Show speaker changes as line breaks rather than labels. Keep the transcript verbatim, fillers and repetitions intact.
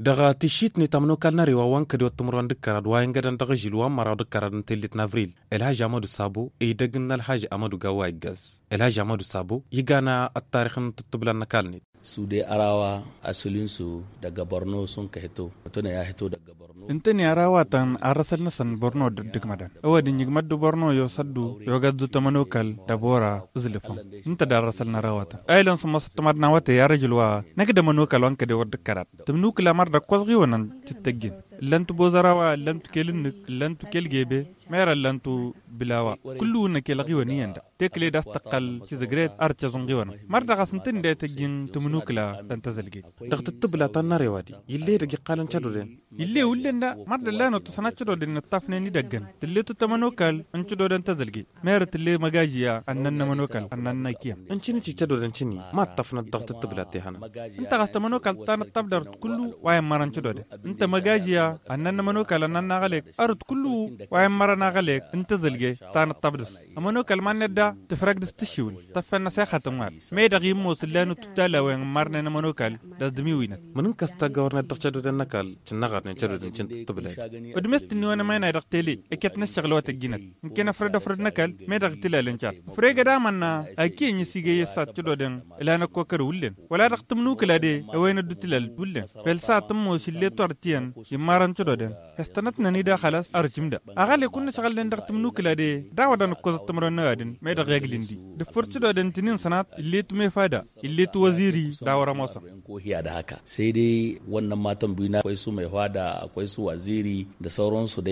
daga tishit ni tamno kalnari wa wanka di wattumron dikkarad wa ingadan daga jilwa mara dikkarad ntelit navril elhaji amadu sabo e dagin alhaji amadu gawa igaz elhaji amadu sabo yigana at-tarikhin tutublan nakalni
su dai arawa asalinsu daga borno sun ka hito mutune ya hito daga borno
intani arawa tan arasal nasan borno digmadan awadi nyigmad borno yo saddu yo gaddu tamanokal dabora uzlifam inta darasal narawata ailan su mastamad na wata ya rajulwa nagda manokal wanka de wad karat tumnukla marda kozgi wonan tittagin lantu bozarawa lantu kelin lantu kelgebe mera lantu bilawa kullu na kelgi waniyanda tekle dastaqal cizgret archa zungiwana marda qasantin de tagin tumnukla tantazalgi
daqt tibla tan narewadi yille de qalan chadoden
yille ullenda marda lano tusanachdoden tafne ni daggan tilletu tamanokal anchudoden tazalgi mera tille magajiya annanna manokal annanna kiyam
anchin ci chadoden chini ma tafna daqt tibla tehana
inta qastamanokal tan tabdar kullu wa maran chudode inta magajiya annanna manokal annanna galek ard kullu wa marana galek inta zalge tan tabdus amanokal manada تفرق دستشول تفنا ساخة مال ما يدغي موس لانو تتالا وين مرنا نمنوكال دازدمي وينت
منن كاستا غورنا دخشدو دنكال تنغار نشدو دنشن تبلاي
ودمست انه انا ما يدغتلي اكيت نشغل وقت الجنت يمكن افرد افرد نكال ما يدغتلا لنشات فريق دامنا اكي نسيغي يسات تشدو دن الا نكو كرولن ولا دغتمنوك لا دي وين دتلال ولن فلسا تمو شلي تورتين يمارن تشدو دن استنتنا ني دا خلاص ارجمدا اغالي كنا شغل دغتمنوك لا دي داو دن كو تمرن نادن ما reglindi da furtudo da tinin sanat illetu me fada illetu waziri da wara masa
ko hiya da haka sai dai wannan matan biyu na akwai su mai fada akwai su waziri da sauransu dai